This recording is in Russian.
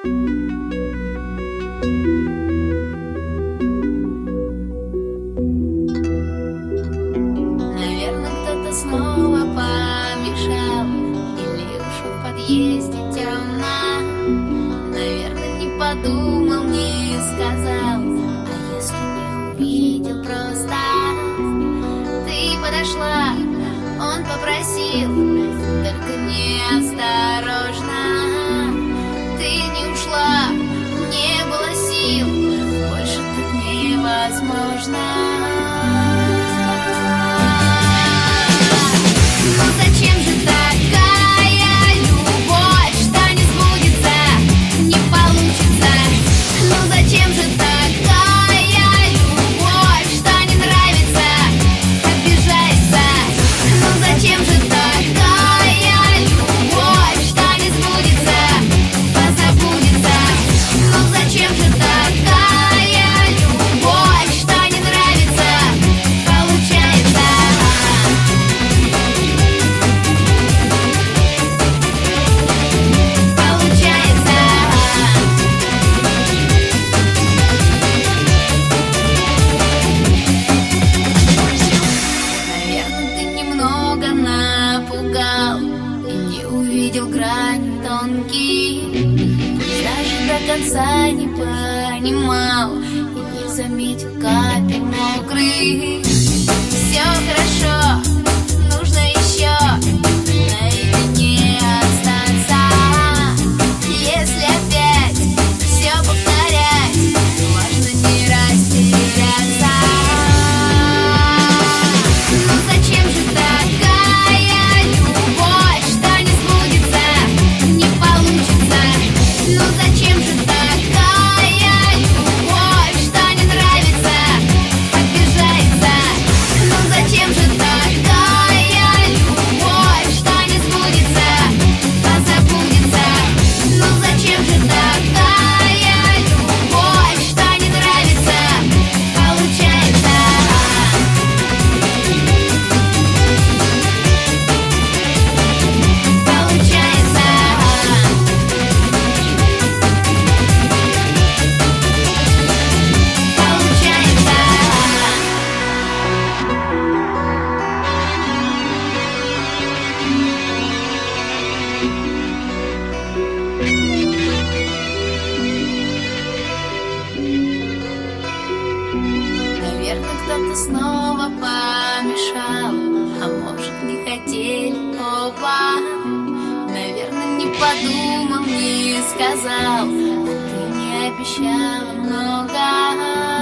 Наверное, кто-то снова помешал, или уж в подъезде темно. Наверное, не подумал, не сказал, а если не увидел просто. Ты подошла, он попросил, только неосторожно. Ты не ушла, не было сил, больше так невозможно. Ну зачем же такая любовь, что не сбудется, не получится? Ну зачем же такая любовь, что не нравится, обижается? Ну зачем же такая любовь, что не сбудется, позабудется? Ну зачем же такая любовь, что не нравится, получается? Наверное, ты немного напугал и не увидел грани тонкие. Пусть даже до конца не понимал и не заметил капель мокрых. Все хорошо, нужно еще наедине остаться. Если опять все повторять, важно не растеряться. Ну зачем же такая любовь, что не сбудется, не получится? Ну зачем же такая любовь, что не нравится, обижается? Ну зачем же такая любовь, что не сбудется, позабудется? Ну зачем же такая любовь, что не нравится, получается? Наверное, кто-то снова помешал, а может, не хотели оба. Наверное, не подумал, не сказал, а ты не обещала много.